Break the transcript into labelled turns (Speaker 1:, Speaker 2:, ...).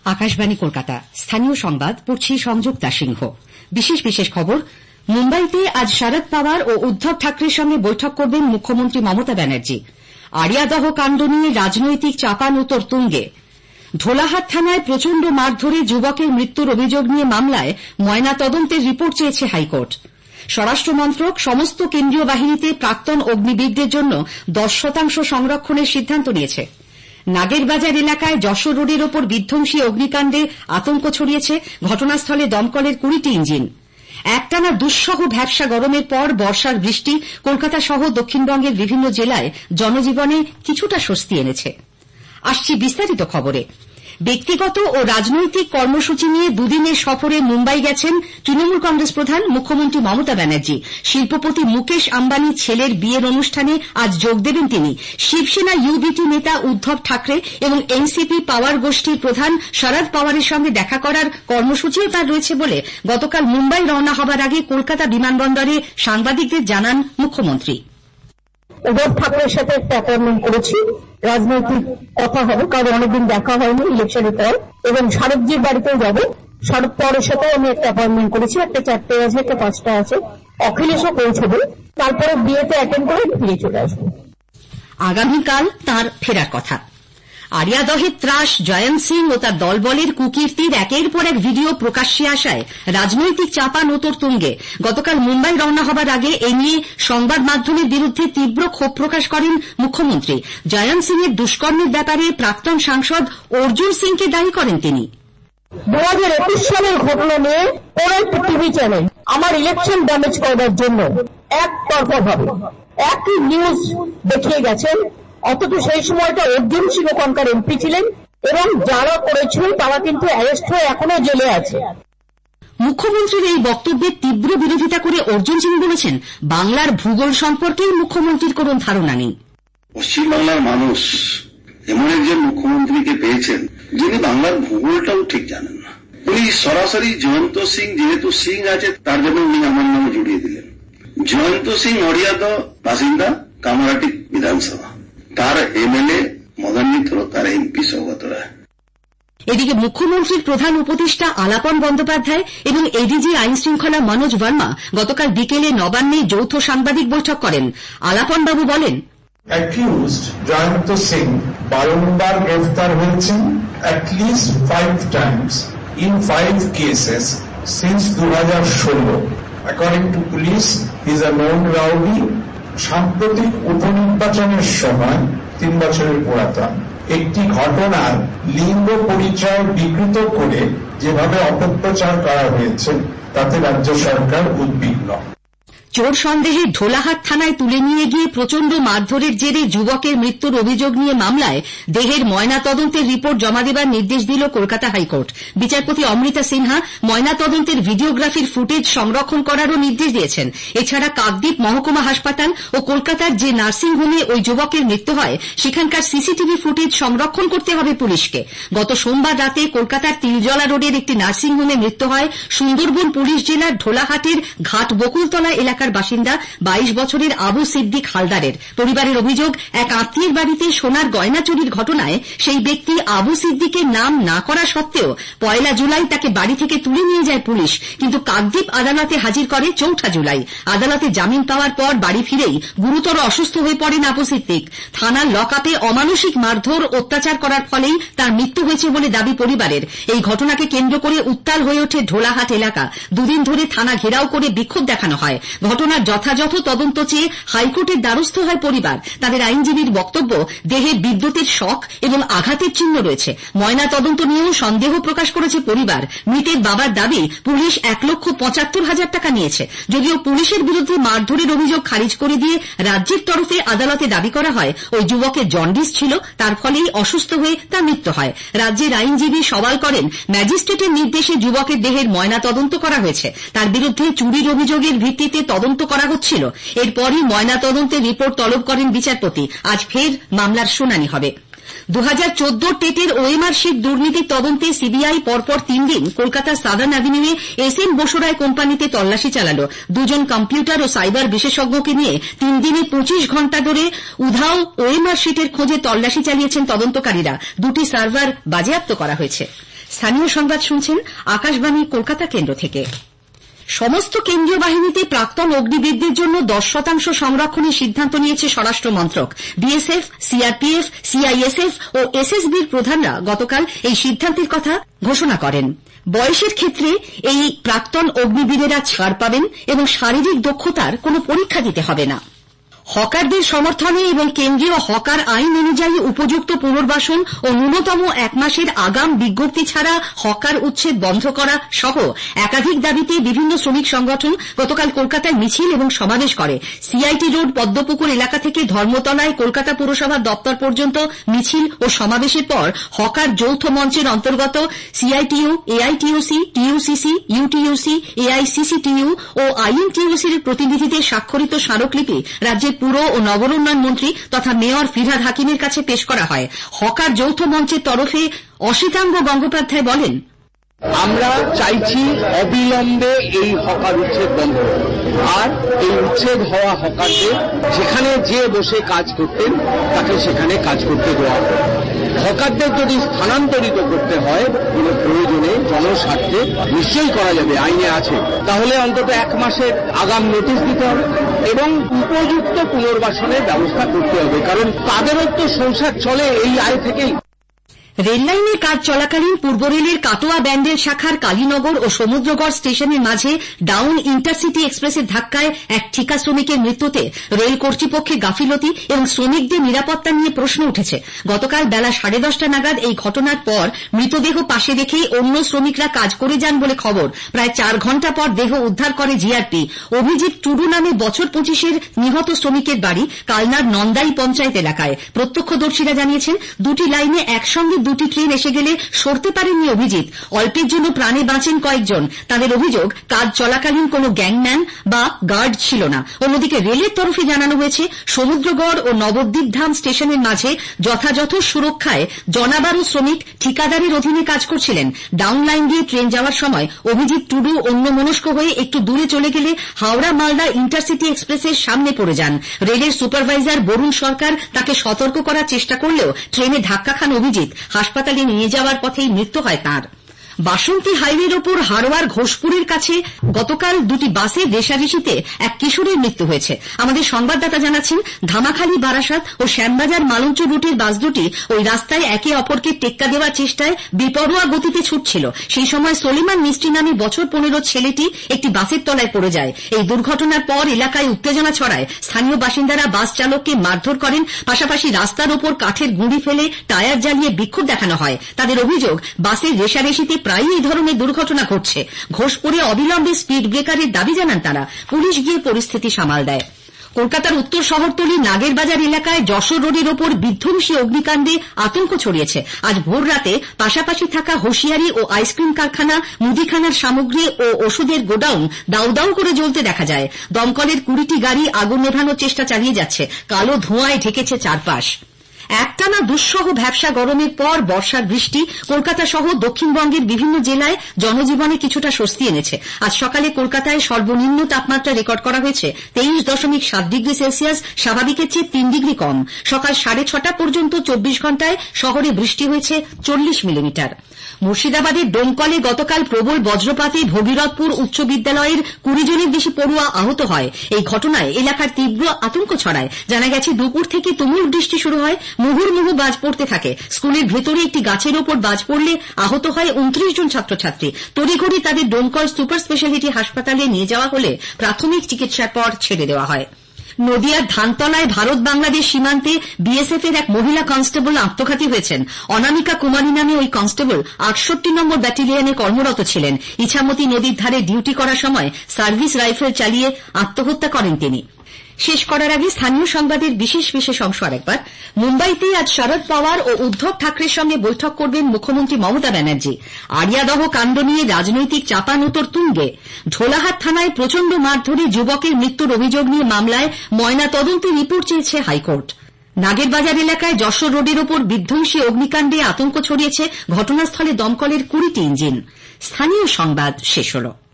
Speaker 1: আকাশবাণী কলকাতা, স্থানীয় সংবাদ পড়ছি সংযুক্তা সিংহ। বিশেষ খবর। মুম্বাইতে আজ শরদ পাওয়ার ও উদ্ধব ঠাকরের সঙ্গে বৈঠক করবেন মুখ্যমন্ত্রী মমতা ব্যানার্জি। আড়িয়াদহ কাণ্ড নিয়ে রাজনৈতিক চাপানোতর তুঙ্গে। ঢোলাহাট থানায় প্রচণ্ড মারধরে যুবকের মৃত্যুর অভিযোগ নিয়ে মামলায় ময়নাতদন্তের রিপোর্ট চেয়েছে হাইকোর্ট। স্বরাষ্ট্র মন্ত্রক সমস্ত কেন্দ্রীয় বাহিনীতে প্রাক্তন অগ্নিবীরদের জন্য 10% সংরক্ষণের সিদ্ধান্ত নিয়েছে। নাগেরবাজার এলাকায় যশোর রোডের ওপর বিধ্বংসী অগ্নিকাণ্ডে আতঙ্ক ছড়িয়েছে। ঘটনাস্থলে দমকলের 20টি ইঞ্জিন। একটানা দুঃসহ ভ্যাপসা গরমের পর বর্ষার বৃষ্টি কলকাতা সহ দক্ষিণবঙ্গের বিভিন্ন জেলায় জনজীবনে কিছুটা স্বস্তি এনেছে। আসছি বিস্তারিত খবরে। ব্যক্তিগত ও রাজনৈতিক কর্মসূচি নিয়ে দুদিনের সফরে মুম্বাই গেছেন তৃণমূল কংগ্রেস প্রধান মুখ্যমন্ত্রী মমতা ব্যানার্জি। শিল্পপতি মুকেশ আম্বানির ছেলের বিয়ের অনুষ্ঠানে আজ যোগ দেবেন তিনি। শিবসেনা ইউবিটি নেতা উদ্ধব ঠাকরে এবং এনসিপি পাওয়ার গোষ্ঠীর প্রধান শরদ পাওয়ারের সঙ্গে দেখা করার কর্মসূচিও তার রয়েছে বলে গতকাল মুম্বাই রওনা হবার আগে কলকাতা বিমানবন্দরে সাংবাদিকদের জানান মুখ্যমন্ত্রী।
Speaker 2: উদ্ধব ঠাকরের সাথে একটা অ্যাপয়েন্টমেন্ট করেছি, রাজনৈতিক কথা হবে, কারণ অনেকদিন দেখা হয়নি ইলেকশনের পর, এবং শরদজির বাড়িতেও যাবো। শরদ পাওয়ারের সাথেও আমি একটা অ্যাপয়েন্টমেন্ট করেছি, একটা 4টে আছে, একটা 5টা আছে। অখিলেশও পৌঁছবে, তারপরে বিয়েতে অ্যাটেন্ড করে ফিরে চলে আসবো।
Speaker 1: আগামীকাল তাঁর ফেরার কথা। আড়িয়াদহের ত্রাস জয়ন্ত সিং ও তার দলবলের কুকীর্তির একের পর এক ভিডিও প্রকাশ্যে আসায় রাজনৈতিক চাপানোতর তুঙ্গে। গতকাল মুম্বাই রওনা হবার আগে এ নিয়ে সংবাদ মাধ্যমের বিরুদ্ধে তীব্র ক্ষোভ প্রকাশ করেন মুখ্যমন্ত্রী। জয়ন্ত সিং এর দুষ্কর্মের ব্যাপারে প্রাক্তন সাংসদ অর্জুন সিংকে দায়ী করেন তিনি।
Speaker 2: 2021 সালের ঘটনা নিয়ে ওরা একটি টিভি চ্যানেল আমার ইলেকশন ড্যামেজ করার জন্য একতরফা ভাবে একই নিউজ দেখিয়ে গেছেন, অথচ সেই সময়টা অর্জুন সিং ওখানকার এমপি ছিলেন এবং যারা করেছিল তারা কিন্তু অ্যারেস্ট হয়ে এখনো জেলে আছে।
Speaker 1: মুখ্যমন্ত্রীর এই বক্তব্যের তীব্র বিরোধিতা করে অর্জুন সিং বলেছেন, বাংলার ভূগোল সম্পর্কে মুখ্যমন্ত্রীর কোন ধারণা নেই।
Speaker 3: পশ্চিমবাংলার মানুষ এমন একজন মুখ্যমন্ত্রীকে পেয়েছেন যিনি বাংলার ভূগোলটাও ঠিক জানেন না। উনি সরাসরি জয়ন্ত সিং, যেহেতু সিং আছে তার জন্য উনি আমার নামে জড়িয়ে দিলেন। জয়ন্ত সিং অড়িয়াদহ বাসিন্দা, কামারহাটি বিধানসভা, তার এমএলএ মদন মিত্র, তার এমপি সৌগত রায়।
Speaker 1: এদিকে মুখ্যমন্ত্রীর প্রধান উপদেষ্টা আলাপন বন্দ্যোপাধ্যায় এবং এডিজি আইন শৃঙ্খলা মনোজ ভার্মা গতকাল বিকেলে নবান্নে যৌথ সাংবাদিক বৈঠক করেন। আলাপন বাবু বলেন,
Speaker 4: অ্যাকিউজড জয়ন্ত সিং বারংবার গ্রেফতার হয়েছেন at least 5 times in 5 cases since 2016. According to police, he is a known rowdy. সাম্প্রতিক উপনির্বাচনের সময় 3 বছরের পুরাতন একটি ঘটনার লিঙ্গ পরিচয় বিকৃত করে যেভাবে অপপ্রচার করা হয়েছে তাতে রাজ্য সরকার উদ্বিগ্ন।
Speaker 1: চোর সন্দেহে ঢোলাহাট থানায় তুলে নিয়ে গিয়ে প্রচণ্ড মারধরের জেরে যুবকের মৃত্যুর অভিযোগ নিয়ে মামলায় দেহের ময়নাতদন্তের রিপোর্ট জমা দেবার নির্দেশ দিল কলকাতা হাইকোর্ট। বিচারপতি অমৃতা সিনহা ময়নাতদন্তের ভিডিওগ্রাফির ফুটেজ সংরক্ষণ করারও নির্দেশ দিয়েছেন। এছাড়া কাকদ্বীপ মহকুমা হাসপাতাল ও কলকাতার যে নার্সিংহোমে ওই যুবকের মৃত্যু হয় সেখানকার সিসিটিভি ফুটেজ সংরক্ষণ করতে হবে পুলিশকে। গত সোমবার রাতে কলকাতার তিলজলা রোডের একটি নার্সিংহোমে মৃত্যু হয় সুন্দরবন পুলিশ জেলার ঢোলাহাটের ঘাট বকুলতলা এলাকার বাসিন্দা 22 বছরের আবু সিদ্দিক হালদারের। পরিবারের অভিযোগ, এক আত্মীয়ের বাড়িতে সোনার গয়না চুরির ঘটনায় সেই ব্যক্তি আবু সিদ্দিকের নাম না করা সত্ত্বেও 1 জুলাই তাকে বাড়ি থেকে তুলে নিয়ে যায় পুলিশ, কিন্তু কাকদ্বীপ আদালতে হাজির করে 4 জুলাই। আদালতে জামিন পাওয়ার পর বাড়ি ফিরেই গুরুতর অসুস্থ হয়ে পড়েন আবু সিদ্দিক। থানার লকআপে অমানসিক মারধর অত্যাচার করার ফলেই তার মৃত্যু হয়েছে বলে দাবি পরিবারের। এই ঘটনাকে কেন্দ্র করে উত্তাল হয়ে ওঠে ঢোলাহাট এলাকা। দুদিন ধরে থানা ঘেরাও করে বিক্ষোভ দেখানো হয়। ঘটনার যথাযথ তদন্ত চেয়ে হাইকোর্টের দ্বারস্থ হয় পরিবার। তাদের আইনজীবীর বক্তব্য, দেহে বিদ্যুতের শক এবং আঘাতের চিহ্ন রয়েছে। ময়না তদন্ত নিয়েও সন্দেহ প্রকাশ করেছে পরিবার। মৃতের বাবার দাবি, পুলিশ 1,75,000 টাকা নিয়েছে। যদিও পুলিশের বিরুদ্ধে মারধরের অভিযোগ খারিজ করে দিয়ে রাজ্যের তরফে আদালতে দাবি করা হয় ওই যুবকের জন্ডিস ছিল, তার ফলেই অসুস্থ হয়ে তার মৃত্যু হয়। রাজ্যের আইনজীবী সওয়াল করেন, ম্যাজিস্ট্রেটের নির্দেশে যুবকের দেহের ময়না তদন্ত করা হয়েছে। তার বিরুদ্ধে চুরির অভিযোগের ভিত্তিতে তদন্ত করা হচ্ছিল। এরপরই ময়না তদন্তের রিপোর্ট তলব করেন বিচারপতি। আজ ফের মামলার শুনানি হবে। 2014 টেটের ওএমআর শিট দুর্নীতির তদন্তে সিবিআই পরপর 3 দিন কলকাতার সাদার্ন অ্যাভিনিউয়ে এসএন বসুরায় কোম্পানিতে তল্লাশি চালালো। 2 জন কম্পিউটার ও সাইবার বিশেষজ্ঞকে নিয়ে 3 দিনে 25 ঘণ্টা ধরে উধাও ওএমআর শিটের খোঁজে তল্লাশি চালিয়েছেন তদন্তকারীরা। 2টি সার্ভার বাজেয়াপ্ত করা হয়েছে। স্থানীয় সংবাদ শুনছেন আকাশবাণী কলকাতা কেন্দ্র থেকে। সমস্ত কেন্দ্রীয় বাহিনীতে প্রাক্তন অগ্নিবীরদের জন্য 10% সংরক্ষণের সিদ্ধান্ত নিয়েছে স্বরাষ্ট্র মন্ত্রক। বিএসএফ, সিআরপিএফ, সিআইএসএফ ও এসএসবির প্রধানরা গতকাল এই সিদ্ধান্তের কথা ঘোষণা করেন। বয়সের ক্ষেত্রে এই প্রাক্তন অগ্নিবীরেরা ছাড় পাবেন এবং শারীরিক দক্ষতার কোনো পরীক্ষা দিতে হবে না। হকারদের সমর্থনে এবং কেন্দ্রীয় হকার আইন অনুযায়ী উপযুক্ত পুনর্বাসন ও ন্যূনতম 1 মাসের আগাম বিজ্ঞপ্তি ছাড়া হকার উচ্ছেদ বন্ধ করা সহ একাধিক দাবিতে বিভিন্ন শ্রমিক সংগঠন গতকাল কলকাতায় মিছিল এবং সমাবেশ করে। সিআইটি রোড পদ্মপুকুর এলাকা থেকে ধর্মতলায় কলকাতা পুরসভার দপ্তর পর্যন্ত মিছিল ও সমাবেশের পর হকার যৌথ মঞ্চের অন্তর্গত সিআইটিইউ, এআইটিইউসি, টিইউসিসি, ইউটিইউসি, এআইসিসিটিইউ ও আইএনটিইউসির প্রতিনিধিদের স্বাক্ষরিত স্মারকলিপি রাজ্যের পুর ও নগর উন্নয়ন মন্ত্রী তথা মেয়র ফিরহাদ হাকিমের কাছে পেশ করা হয়। হকার যৌথ মঞ্চের তরফে অসিতাঙ্গ গঙ্গোপাধ্যায় বলেন,
Speaker 5: আমরা চাইছি অবিলম্বে এই হকার উচ্ছেদ বন্ধ আর এই উচ্ছেদ হওয়া হকারদের যেখানে যে বসে কাজ করতেন তাকে সেখানে কাজ করতে দেওয়া হবে। হকারদের যদি স্থানান্তরিত করতে হয় কোনো প্রয়োজনে জনস্বার্থে নিশ্চয়ই করা যাবে, আইনে আছে, তাহলে অন্তত 1 মাসের আগাম নোটিশ দিতে হবে এবং উপযুক্ত পুনর্বাসনের ব্যবস্থা করতে হবে, কারণ তাদেরও তো সংসার চলে এই আয় থেকেই।
Speaker 1: রেললাইনের কাজ চলাকালীন পূর্ব রেলের কাটোয়া ব্যান্ডেল শাখার কালীনগর ও সমুদ্রগড় স্টেশনের মাঝে ডাউন ইন্টারসিটি এক্সপ্রেসের ধাক্কায় এক ঠিকা শ্রমিকের মৃত্যুতে রেল কর্তৃপক্ষের গাফিলতি এবং শ্রমিকদের নিরাপত্তা নিয়ে প্রশ্ন উঠেছে। গতকাল বেলা 10:30 নাগাদ এই ঘটনার পর মৃতদেহ পাশে রেখেই অন্য শ্রমিকরা কাজ করে যান বলে খবর। প্রায় 4 ঘণ্টা পর দেহ উদ্ধার করে জিআরপি। অভিজিৎ টুডু নামে বছর 25-এর নিহত শ্রমিকের বাড়ি কালনার নন্দাই পঞ্চায়েত এলাকায়। প্রত্যক্ষদর্শীরা জানিয়েছেন, দুটি লাইনে একসঙ্গে 2টি ট্রেন এসে গেলে সরতে পারেননি অভিজিৎ। অল্পের জন্য প্রাণে বাঁচেন কয়েকজন। তাদের অভিযোগ, কাজ চলাকালীন কোনো গ্যাংম্যান বা গার্ড ছিল না। অন্যদিকে রেলের তরফে জানানো হয়েছে, সমুদ্রগড় ও নবদ্বীপধাম স্টেশনের মাঝে যথাযথ সুরক্ষায় জনাবারো শ্রমিক ঠিকাদারের অধীনে কাজ করছিলেন। ডাউন লাইন দিয়ে ট্রেন যাওয়ার সময় অভিজিৎ টুডু অন্যমনস্ক হয়ে একটু দূরে চলে গেলে হাওড়া মালদা ইন্টারসিটি এক্সপ্রেসের সামনে পড়ে যান। রেলের সুপারভাইজার বরুণ সরকার তাকে সতর্ক করার চেষ্টা করলেও ট্রেনে ধাক্কা খান অভিজিৎ। হাসপাতালে নিয়ে যাওয়ার পথেই মৃত্যু হয় তাঁর। বাসন্তী হাইওয়ের ওপর হারোয়ার ঘোষপুরের কাছে গতকাল 2টি বাসের রেষারেষিতে এক কিশোরের মৃত্যু হয়েছে। আমাদের সংবাদদাতা জানাচ্ছেন, ধামাখালী বারাসাত ও শ্যামবাজার মালঞ্চ রুটের বাস দুটি ওই রাস্তায় একে অপরকে টেক্কা দেওয়ার চেষ্টায় বেপরোয়া গতিতে ছুটছিল। সেই সময় সলিমান মিস্ত্রি নামে বছর 15 ছেলেটি একটি বাসের তলায় পড়ে যায়। এই দুর্ঘটনার পর এলাকায় উত্তেজনা ছড়ায়। স্থানীয় বাসিন্দারা বাস চালককে মারধর করেন, পাশাপাশি রাস্তার ওপর কাঠের গুঁড়ি ফেলে টায়ার জ্বালিয়ে বিক্ষোভ দেখানো হয়। তাদের অভিযোগ, বাসের রেষারেষিতে প্রায়ই এই ধরনের দুর্ঘটনা ঘটছে। ঘোষপুরে অবিলম্বে স্পিড ব্রেকারের দাবি জানান তারা। পুলিশ গিয়ে পরিস্থিতি সামাল দেয়। কলকাতার উত্তর শহরতলি নাগেরবাজার এলাকায় যশোর রোডের ওপর বিধ্বংসী অগ্নিকাণ্ডে আতঙ্ক ছড়িয়েছে। আজ ভোর রাতে পাশাপাশি থাকা হোশিয়ারি ও আইসক্রিম কারখানা, মুদিখানার সামগ্রী ও ওষুধের গোডাউন দাউ দাউ করে জ্বলতে দেখা যায়। দমকলের 20টি গাড়ি আগুন নেভানোর চেষ্টা চালিয়ে যাচ্ছে। কালো ধোঁয়ায় ঢেকেছে চারপাশ। একটানা দুঃসহ ভ্যাপসা গরমের পর বর্ষার বৃষ্টি কলকাতা সহ দক্ষিণবঙ্গের বিভিন্ন জেলায় জনজীবনে কিছুটা স্বস্তি এনেছে। আজ সকালে কলকাতায় সর্বনিম্ন তাপমাত্রা রেকর্ড করা হয়েছে 23.7 ডিগ্রি সেলসিয়াস, স্বাভাবিকের চেয়ে 3 ডিগ্রি কম। সকাল 6:30 পর্যন্ত 24 ঘণ্টায় শহরে বৃষ্টি হয়েছে 40 মিলিমিটার। মুর্শিদাবাদের ডোমকলে গতকাল প্রবল বজ্রপাতে ভগীরথপুর উচ্চ বিদ্যালয়ের 20 জনের বেশি পড়ুয়া আহত হয়। এই ঘটনায় এলাকার তীব্র আতঙ্ক ছড়ায়। জানা গেছে, দুপুর থেকে তুমুল বৃষ্টি শুরু হয়, মুহুর্মুহু বাজ পড়তে থাকে। স্কুলের ভেতরে একটি গাছের ওপর বাজ পড়লে আহত হয় 29 জন ছাত্রছাত্রী। তড়িঘড়ি তাদের ডোমকল সুপার স্পেশালিটি হাসপাতালে নিয়ে যাওয়া হলে প্রাথমিক চিকিৎসার পর ছেড়ে দেওয়া হয়। নদিয়ার ধানতলায় ভারত বাংলাদেশ সীমান্তে বিএসএফ এর এক মহিলা কনস্টেবল আত্মঘাতী হয়েছেন। অনামিকা কুমারী নামে ওই কনস্টেবল 68 নম্বর ব্যাটালিয়নে কর্মরত ছিলেন। ইছামতি নদীর ধারে ডিউটি করার সময় সার্ভিস রাইফেল চালিয়ে আত্মহত্যা করেন তিনি। শেষ করার আগে স্থানীয় সংবাদের বিশেষ অংশ আরেকবার। মুম্বাইতে আজ শরদ পাওয়ার ও উদ্ধব ঠাকরের সঙ্গে বৈঠক করবেন মুখ্যমন্ত্রী মমতা ব্যানার্জি। আরিয়াদহ কাণ্ড নিয়ে রাজনৈতিক চাপানোতর তুঙ্গে। ঢোলাহাট থানায় প্রচণ্ড মারধরে যুবকের মৃত্যুর অভিযোগ নিয়ে মামলায় ময়না তদন্তের রিপোর্ট চেয়েছে হাইকোর্ট। নাগেরবাজার এলাকায় যশোর রোডের ওপর বিধ্বংসী অগ্নিকাণ্ডে আতঙ্ক ছড়িয়েছে। ঘটনাস্থলে দমকলের 20টি ইঞ্জিন। স্থানীয় সংবাদ শেষ হল।